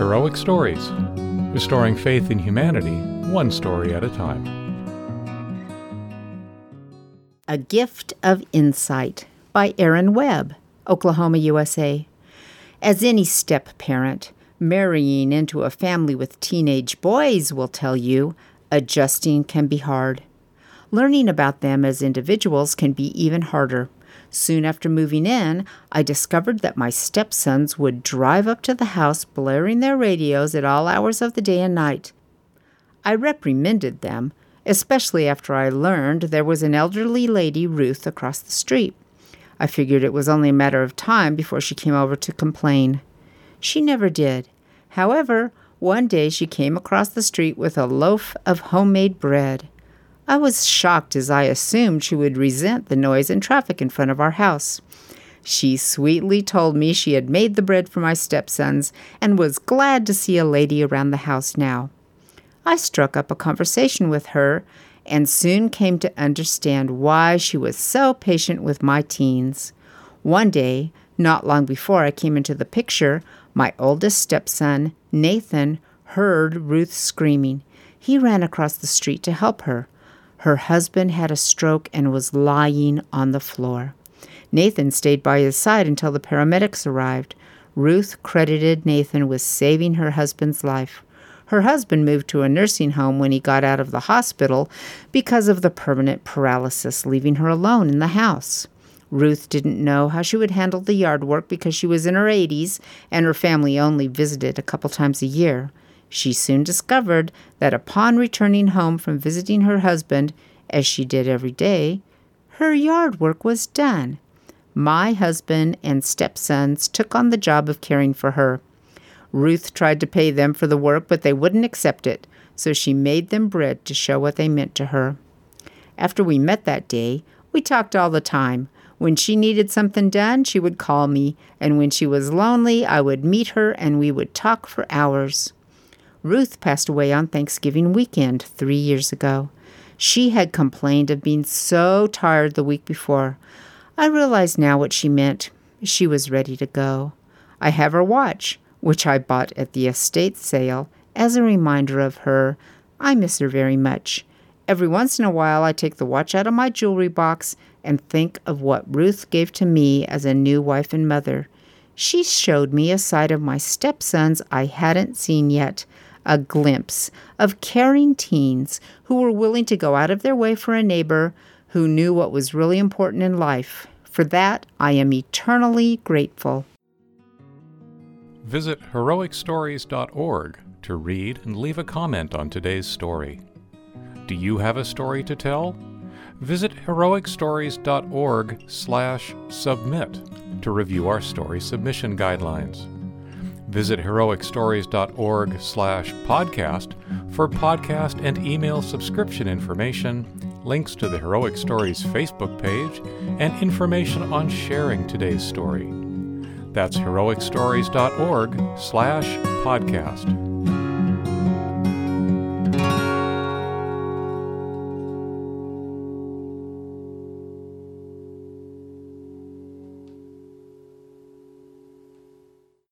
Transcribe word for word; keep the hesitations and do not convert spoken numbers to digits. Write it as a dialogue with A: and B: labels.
A: Heroic Stories, restoring faith in humanity, one story at a time.
B: A Gift of Insight by Aaron Webb, Oklahoma, U S A. As any step-parent, marrying into a family with teenage boys will tell you, adjusting can be hard. Learning about them as individuals can be even harder. Soon after moving in, I discovered that my stepsons would drive up to the house blaring their radios at all hours of the day and night. I reprimanded them, especially after I learned there was an elderly lady, Ruth, across the street. I figured it was only a matter of time before she came over to complain. She never did. However, one day she came across the street with a loaf of homemade bread. I was shocked as I assumed she would resent the noise and traffic in front of our house. She sweetly told me she had made the bread for my stepsons and was glad to see a lady around the house now. I struck up a conversation with her and soon came to understand why she was so patient with my teens. One day, not long before I came into the picture, my oldest stepson, Nathan, heard Ruth screaming. He ran across the street to help her. Her husband had a stroke and was lying on the floor. Nathan stayed by his side until the paramedics arrived. Ruth credited Nathan with saving her husband's life. Her husband moved to a nursing home when he got out of the hospital because of the permanent paralysis, leaving her alone in the house. Ruth didn't know how she would handle the yard work because she was in her eighties and her family only visited a couple times a year. She soon discovered that upon returning home from visiting her husband, as she did every day, her yard work was done. My husband and stepsons took on the job of caring for her. Ruth tried to pay them for the work, but they wouldn't accept it, so she made them bread to show what they meant to her. After we met that day, we talked all the time. When she needed something done, she would call me, and when she was lonely, I would meet her and we would talk for hours. Ruth passed away on Thanksgiving weekend three years ago. She had complained of being so tired the week before. I realize now what she meant. She was ready to go. I have her watch, which I bought at the estate sale, as a reminder of her. I miss her very much. Every once in a while, I take the watch out of my jewelry box and think of what Ruth gave to me as a new wife and mother. She showed me a side of my stepsons I hadn't seen yet. A glimpse of caring teens who were willing to go out of their way for a neighbor, who knew what was really important in life. For that, I am eternally grateful.
A: Visit heroic stories dot org to read and leave a comment on today's story. Do you have a story to tell? Visit heroic stories dot org slash submit to review our story submission guidelines. Visit heroic stories dot org slash podcast for podcast and email subscription information, links to the Heroic Stories Facebook page, and information on sharing today's story. That's heroic stories dot org slash podcast.